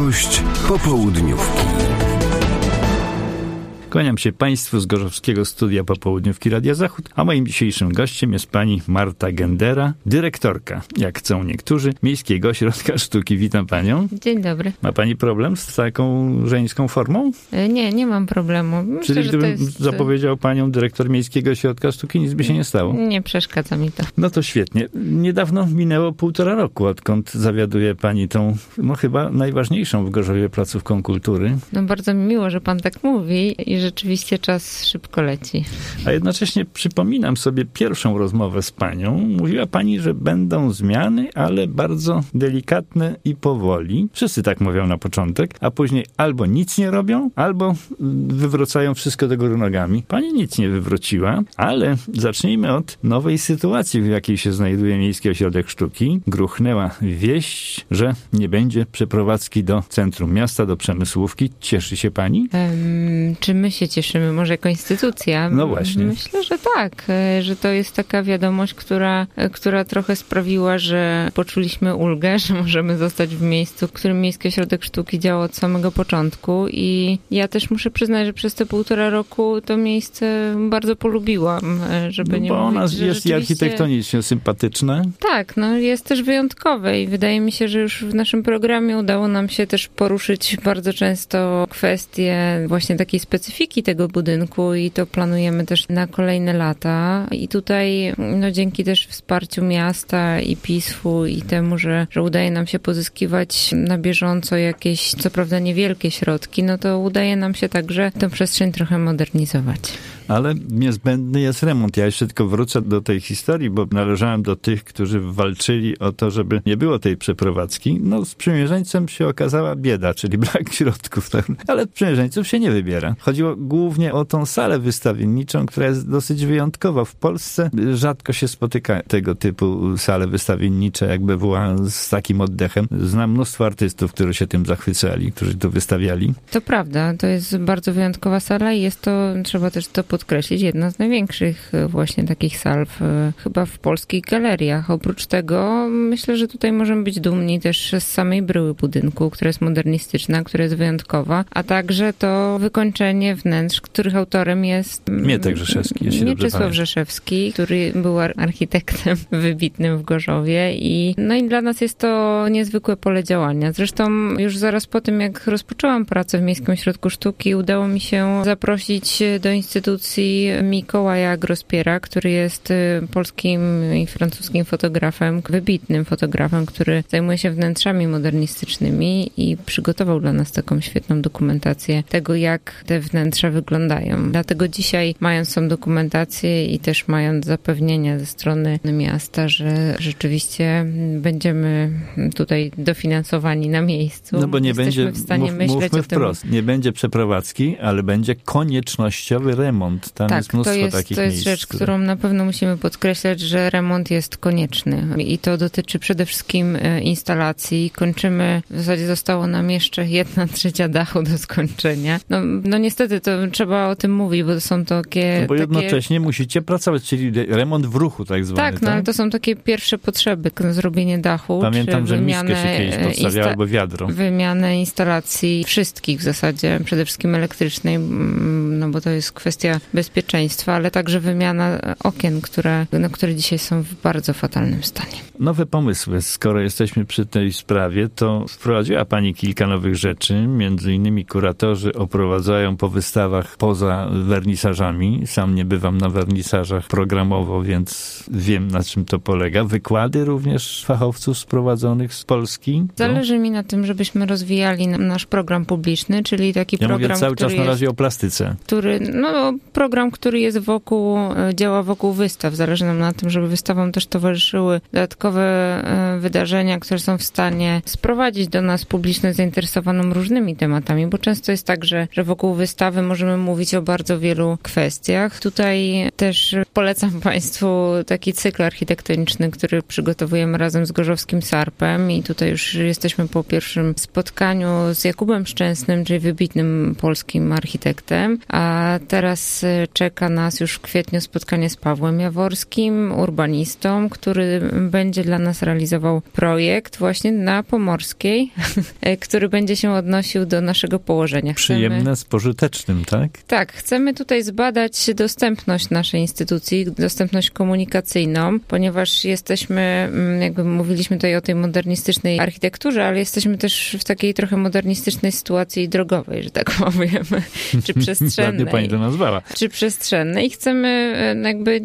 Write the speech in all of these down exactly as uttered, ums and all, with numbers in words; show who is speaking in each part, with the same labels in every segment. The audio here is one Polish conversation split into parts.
Speaker 1: Gość popołudniówki.
Speaker 2: Kłaniam się Państwu z gorzowskiego studia Popołudniówki Radia Zachód, a moim dzisiejszym gościem jest pani Marta Gendera, dyrektorka, jak chcą niektórzy, Miejskiego Ośrodka Sztuki. Witam panią.
Speaker 3: Dzień dobry.
Speaker 2: Ma pani problem z taką żeńską formą?
Speaker 3: Nie, nie mam problemu. Myślę,
Speaker 2: Czyli
Speaker 3: że
Speaker 2: gdybym
Speaker 3: to jest...
Speaker 2: zapowiedział panią dyrektor Miejskiego Ośrodka Sztuki, nic by się nie stało?
Speaker 3: Nie przeszkadza mi to.
Speaker 2: No to świetnie. Niedawno minęło półtora roku, odkąd zawiaduje pani tą, no chyba najważniejszą w Gorzowie placówką kultury.
Speaker 3: No bardzo mi miło, że pan tak mówi i rzeczywiście czas szybko leci.
Speaker 2: A jednocześnie przypominam sobie pierwszą rozmowę z panią. Mówiła pani, że będą zmiany, ale bardzo delikatne i powoli. Wszyscy tak mówią na początek, a później albo nic nie robią, albo wywracają wszystko do góry nogami. Pani nic nie wywróciła, ale zacznijmy od nowej sytuacji, w jakiej się znajduje Miejski Ośrodek Sztuki. Gruchnęła wieść, że nie będzie przeprowadzki do centrum miasta, do Przemysłówki. Cieszy się pani?
Speaker 3: Um, czy my się cieszymy? Może jako instytucja?
Speaker 2: No właśnie.
Speaker 3: Myślę, że tak, że to jest taka wiadomość, która, która trochę sprawiła, że poczuliśmy ulgę, że możemy zostać w miejscu, w którym Miejski Ośrodek Sztuki działa od samego początku i ja też muszę przyznać, że przez te półtora roku to miejsce bardzo polubiłam, żeby
Speaker 2: no
Speaker 3: nie
Speaker 2: bo
Speaker 3: mówić,
Speaker 2: ona
Speaker 3: że
Speaker 2: jest i architektonicznie sympatyczne.
Speaker 3: Tak, no jest też wyjątkowe i wydaje mi się, że już w naszym programie udało nam się też poruszyć bardzo często kwestie właśnie takiej specyfiki tego budynku i to planujemy też na kolejne lata. I tutaj no dzięki też wsparciu miasta i P I S F-u i temu, że, że udaje nam się pozyskiwać na bieżąco jakieś, co prawda niewielkie środki, no to udaje nam się także tę przestrzeń trochę modernizować.
Speaker 2: Ale niezbędny jest remont. Ja jeszcze tylko wrócę do tej historii, bo należałem do tych, którzy walczyli o to, żeby nie było tej przeprowadzki. No z sprzymierzeńcem się okazała bieda, czyli brak środków. Ale sprzymierzeńców się nie wybiera. Chodziło głównie o tą salę wystawienniczą, która jest dosyć wyjątkowa. W Polsce rzadko się spotyka tego typu sale wystawiennicze, jakby była z takim oddechem. Znam mnóstwo artystów, którzy się tym zachwycali, którzy to wystawiali.
Speaker 3: To prawda, to jest bardzo wyjątkowa sala i jest to, trzeba też to podkreślić, jedna z największych właśnie takich sal w, chyba w polskich galeriach. Oprócz tego myślę, że tutaj możemy być dumni też z samej bryły budynku, która jest modernistyczna, która jest wyjątkowa, a także to wykończenie wnętrz, których autorem jest
Speaker 2: Mietek Rzeszewski, jeśli dobrze
Speaker 3: Mieczysław
Speaker 2: pamiętam.
Speaker 3: Rzeszewski, który był architektem wybitnym w Gorzowie i no i dla nas jest to niezwykłe pole działania. Zresztą już zaraz po tym, jak rozpoczęłam pracę w Miejskim Ośrodku Sztuki, udało mi się zaprosić do instytucji Mikołaja Grospiera, który jest polskim i francuskim fotografem, wybitnym fotografem, który zajmuje się wnętrzami modernistycznymi i przygotował dla nas taką świetną dokumentację tego, jak te wnętrza wyglądają. Dlatego dzisiaj, mając tą dokumentację i też mając zapewnienia ze strony miasta, że rzeczywiście będziemy tutaj dofinansowani na miejscu.
Speaker 2: No bo nie
Speaker 3: jesteśmy
Speaker 2: będzie,
Speaker 3: w stanie
Speaker 2: mów,
Speaker 3: myśleć
Speaker 2: mówmy
Speaker 3: o tym.
Speaker 2: wprost, nie będzie przeprowadzki, ale będzie koniecznościowy remont. Tam
Speaker 3: tak,
Speaker 2: jest mnóstwo
Speaker 3: to jest,
Speaker 2: takich
Speaker 3: to jest
Speaker 2: miejsc.
Speaker 3: rzecz,
Speaker 2: które...
Speaker 3: którą na pewno musimy podkreślać, że remont jest konieczny. I to dotyczy przede wszystkim instalacji. Kończymy, w zasadzie zostało nam jeszcze jedna trzecia dachu do skończenia. No, no niestety to trzeba o tym mówić, bo to są takie...
Speaker 2: No bo
Speaker 3: takie...
Speaker 2: jednocześnie musicie pracować, czyli remont w ruchu tak zwany.
Speaker 3: Tak, no
Speaker 2: tak?
Speaker 3: ale to są takie pierwsze potrzeby, zrobienie dachu.
Speaker 2: Pamiętam,
Speaker 3: czy
Speaker 2: że
Speaker 3: wymianę,
Speaker 2: miskę się kiedyś podstawiało,
Speaker 3: insta-
Speaker 2: albo wiadro.
Speaker 3: Wymianę instalacji wszystkich w zasadzie, przede wszystkim elektrycznej, no bo to jest kwestia bezpieczeństwa, ale także wymiana okien, które, no, które dzisiaj są w bardzo fatalnym stanie.
Speaker 2: Nowe pomysły. Skoro jesteśmy przy tej sprawie, to wprowadziła pani kilka nowych rzeczy. Między innymi kuratorzy oprowadzają po wystawach poza wernisażami. Sam nie bywam na wernisażach programowo, więc wiem, na czym to polega. Wykłady również fachowców sprowadzonych z Polski.
Speaker 3: Zależy mi na tym, żebyśmy rozwijali nasz program publiczny, czyli taki
Speaker 2: ja
Speaker 3: program,
Speaker 2: mówię cały czas na razie
Speaker 3: jest,
Speaker 2: o plastyce.
Speaker 3: Który, no, program, który jest wokół, działa wokół wystaw. Zależy nam na tym, żeby wystawom też towarzyszyły dodatkowe wydarzenia, które są w stanie sprowadzić do nas publiczność zainteresowaną różnymi tematami, bo często jest tak, że, że wokół wystawy możemy mówić o bardzo wielu kwestiach. Tutaj też polecam Państwu taki cykl architektoniczny, który przygotowujemy razem z Gorzowskim Sarpem i tutaj już jesteśmy po pierwszym spotkaniu z Jakubem Szczęsnym, czyli wybitnym polskim architektem, a teraz czeka nas już w kwietniu spotkanie z Pawłem Jaworskim, urbanistą, który będzie dla nas realizował projekt właśnie na Pomorskiej, który będzie się odnosił do naszego położenia. Chcemy...
Speaker 2: Przyjemne z pożytecznym, tak?
Speaker 3: Tak, chcemy tutaj zbadać dostępność naszej instytucji, dostępność komunikacyjną, ponieważ jesteśmy, jakby mówiliśmy tutaj o tej modernistycznej architekturze, ale jesteśmy też w takiej trochę modernistycznej sytuacji drogowej, że tak powiem, czy przestrzennej.
Speaker 2: Ładnie pani to nazwała.
Speaker 3: Czy przestrzennej. I chcemy, jakby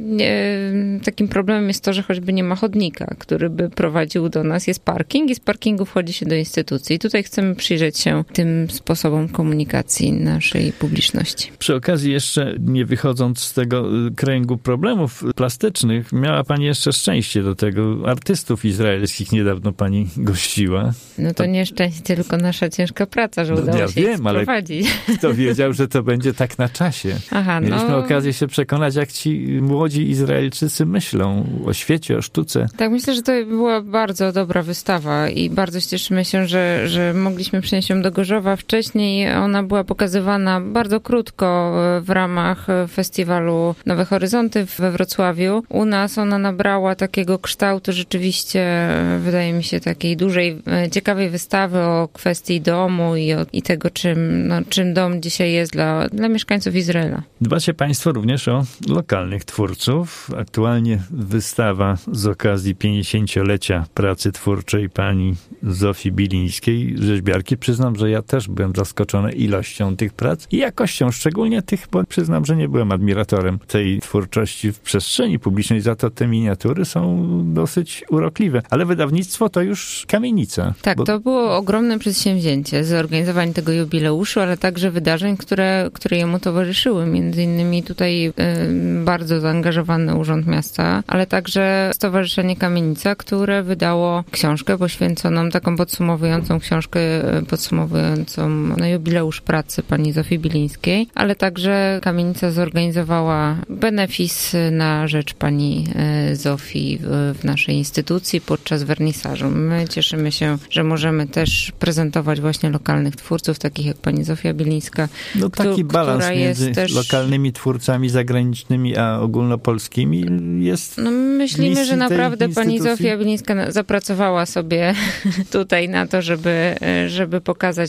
Speaker 3: takim problemem jest to, że choćby nie ma chodnika, który by prowadził do nas. Jest parking i z parkingu wchodzi się do instytucji. I tutaj chcemy przyjrzeć się tym sposobom komunikacji naszej publiczności.
Speaker 2: Przy okazji jeszcze, nie wychodząc z tego kręgu problemów plastycznych, miała pani jeszcze szczęście do tego. Artystów izraelskich niedawno pani gościła.
Speaker 3: No to, to... nie szczęście, tylko nasza ciężka praca, że
Speaker 2: no,
Speaker 3: udało
Speaker 2: ja
Speaker 3: się
Speaker 2: wiem,
Speaker 3: sprowadzić.
Speaker 2: Ale kto wiedział, że to będzie tak na czasie.
Speaker 3: Aha,
Speaker 2: Mieliśmy
Speaker 3: no...
Speaker 2: okazję się przekonać, jak ci młodzi Izraelczycy myślą o świecie, o sztuce.
Speaker 3: Tak, myślę, że to była bardzo dobra wystawa i bardzo cieszymy się, że, że mogliśmy przynieść ją do Gorzowa. Wcześniej ona była pokazywana bardzo krótko w ramach festiwalu Nowe Horyzonty we Wrocławiu. U nas ona nabrała takiego kształtu rzeczywiście, wydaje mi się, takiej dużej, ciekawej wystawy o kwestii domu i, o, i tego, czym, no, czym dom dzisiaj jest dla, dla mieszkańców Izraela.
Speaker 2: Dbacie państwo również o lokalnych twórców. Aktualnie wystawa z okazji pięćdziesięciolecia pracy twórczej pani Zofii Bilińskiej, rzeźbiarki. Przyznam, że ja też byłem zaskoczony ilością tych prac i jakością, szczególnie tych, bo przyznam, że nie byłem admiratorem tej twórczości w przestrzeni publicznej, za to te miniatury są dosyć urokliwe. Ale wydawnictwo to już kamienica.
Speaker 3: Tak, bo... to było ogromne przedsięwzięcie, zorganizowanie tego jubileuszu, ale także wydarzeń, które, które jemu towarzyszyły. Między innymi tutaj y, bardzo zaangażowany Urząd Miasta, ale także Stowarzyszenie Kamienica, które wydało książkę poświęconą, taką podsumowującą książkę, podsumowującą no, jubileusz pracy pani Zofii Bilińskiej, ale także Kamienica zorganizowała benefis na rzecz pani Zofii w, w naszej instytucji podczas wernisażu. My cieszymy się, że możemy też prezentować właśnie lokalnych twórców, takich jak pani Zofia Bilińska.
Speaker 2: No taki
Speaker 3: któ-
Speaker 2: balans między
Speaker 3: też...
Speaker 2: lokalnymi twórcami zagranicznymi, a ogólnopolskimi jest.
Speaker 3: No myślimy, że naprawdę pani Zofia Bilińska zapracowała sobie tutaj na to, żeby, żeby pokazać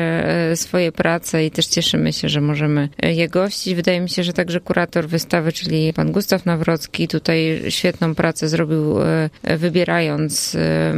Speaker 3: swoje prace i też cieszymy się, że możemy je gościć. Wydaje mi się, że także kurator wystawy, czyli pan Gustaw Nawrocki, tutaj świetną pracę zrobił, wybierając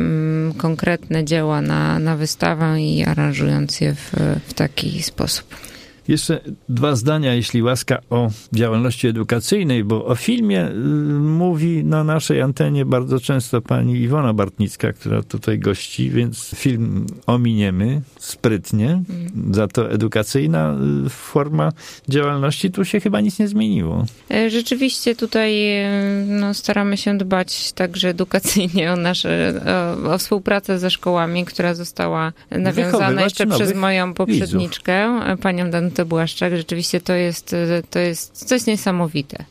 Speaker 3: konkretne dzieła na, na wystawę i aranżując je w, w taki sposób.
Speaker 2: Jeszcze dwa zdania, jeśli łaska, o działalności edukacyjnej, bo o filmie y, mówi na naszej antenie bardzo często pani Iwona Bartnicka, która tutaj gości, więc film ominiemy sprytnie. Mm. Za to edukacyjna y, forma działalności, tu się chyba nic nie zmieniło.
Speaker 3: Rzeczywiście tutaj no, staramy się dbać także edukacyjnie o nasze, o, o współpracę ze szkołami, która została nawiązana jeszcze przez moją poprzedniczkę, widzów. Panią Danutę Błaszczak. Rzeczywiście to jest, to jest coś niesamowite.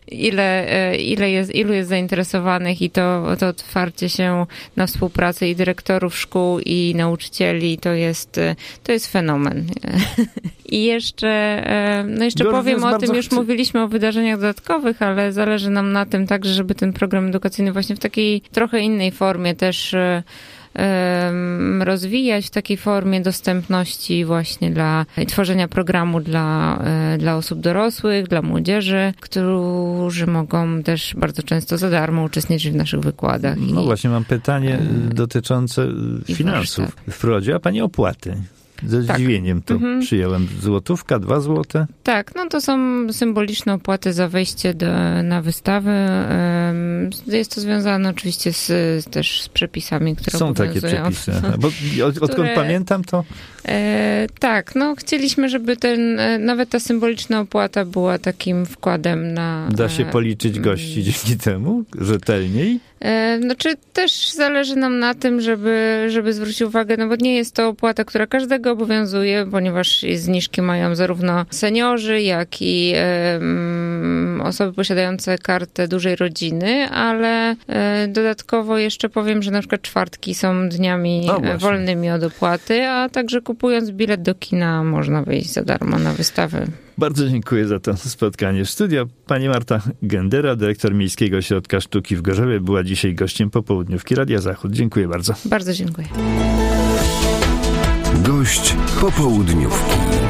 Speaker 3: Ile, ile jest, ilu jest zainteresowanych i to, to otwarcie się na współpracę i dyrektorów szkół, i nauczycieli, to jest, to jest fenomen. I jeszcze, no jeszcze Gorz powiem o tym, już chce. Mówiliśmy o wydarzeniach dodatkowych, ale zależy nam na tym także, żeby ten program edukacyjny właśnie w takiej trochę innej formie też rozwijać, w takiej formie dostępności właśnie dla tworzenia programu dla, dla osób dorosłych, dla młodzieży, którzy mogą też bardzo często za darmo uczestniczyć w naszych wykładach.
Speaker 2: No
Speaker 3: i,
Speaker 2: właśnie, mam pytanie i, dotyczące finansów. Warsztat. Wprowadziła pani opłaty. Ze zdziwieniem to mhm. przyjąłem. Złotówka, dwa złote?
Speaker 3: Tak, no to są symboliczne opłaty za wejście do, na wystawę. Jest to związane oczywiście z, też z przepisami, które
Speaker 2: są takie przepisy. Bo od, odkąd które, pamiętam to...
Speaker 3: E, tak, no chcieliśmy, żeby ten, nawet ta symboliczna opłata była takim wkładem na...
Speaker 2: Da się policzyć gości dzięki temu rzetelniej?
Speaker 3: E, znaczy też zależy nam na tym, żeby, żeby zwrócić uwagę, no bo nie jest to opłata, która każdego obowiązuje, ponieważ zniżki mają zarówno seniorzy, jak i e, osoby posiadające kartę dużej rodziny, ale e, dodatkowo jeszcze powiem, że na przykład czwartki są dniami no wolnymi od opłaty, a także kupując bilet do kina można wejść za darmo na wystawę.
Speaker 2: Bardzo dziękuję za to spotkanie w studio. Pani Marta Gendera, dyrektor Miejskiego Ośrodka Sztuki w Gorzowie, była dzisiaj gościem popołudniówki Radia Zachód. Dziękuję bardzo.
Speaker 3: Bardzo dziękuję.
Speaker 1: Gość popołudniówki.